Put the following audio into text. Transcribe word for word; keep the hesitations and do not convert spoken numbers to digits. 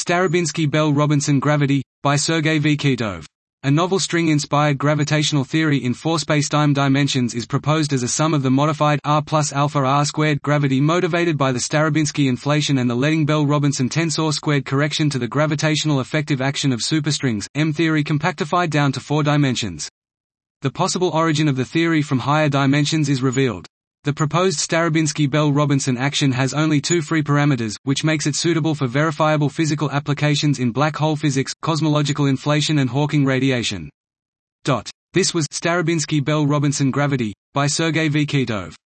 Starobinsky-Bell-Robinson gravity, by Sergei V. Kitov. A novel string-inspired gravitational theory in four spacetime dimensions is proposed as a sum of the modified r plus alpha r squared gravity motivated by the Starobinsky inflation and the Letting-Bell-Robinson tensor squared correction to the gravitational effective action of superstrings, M theory compactified down to four dimensions. The possible origin of the theory from higher dimensions is revealed. The proposed Starobinsky-Bell-Robinson action has only two free parameters, which makes it suitable for verifiable physical applications in black hole physics, cosmological inflation and Hawking radiation. This was Starobinsky-Bell-Robinson gravity, by Sergei V. Kitov.